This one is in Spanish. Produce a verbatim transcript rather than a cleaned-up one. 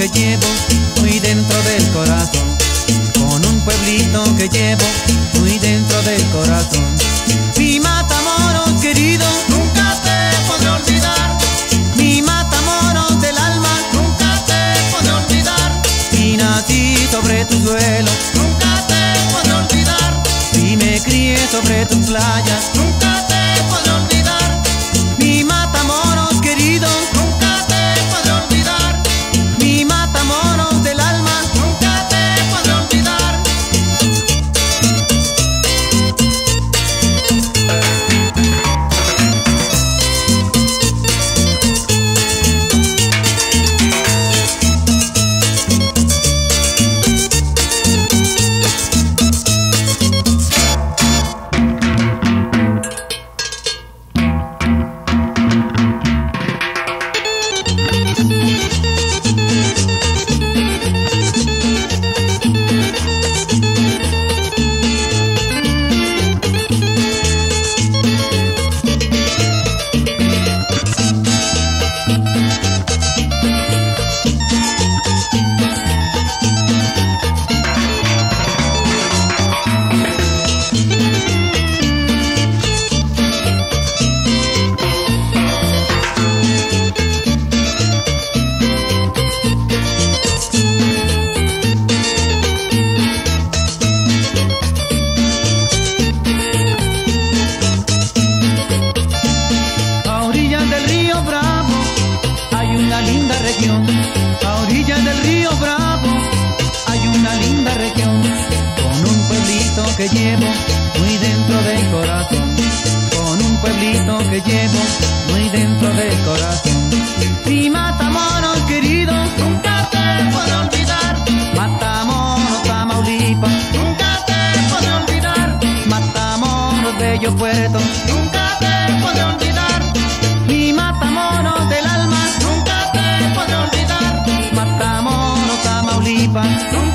que llevo muy dentro del corazón, con un pueblito que llevo muy dentro del corazón. Mi Matamoros querido, nunca te podré olvidar. Mi Matamoros del alma, nunca te podré olvidar. Si nací sobre tu suelo, nunca te podré olvidar. Si me crié sobre tus playas, nunca te podré olvidar. Mi Matamoros querido, nunca te podré olvidar. Mi Matamoros del alma, nunca te podré olvidar. A orillas del río Bravo hay una linda región, con un pueblito que llevo muy dentro del corazón, con un pueblito que llevo muy dentro del corazón. Mi Matamoros querido, nunca te podré olvidar. Matamoros, Tamaulipas, nunca te podré olvidar. Matamoros, bello puerto, nunca te podré olvidar. Mi Matamoros del alma, nunca te podré olvidar. Matamoros, Tamaulipas, nunca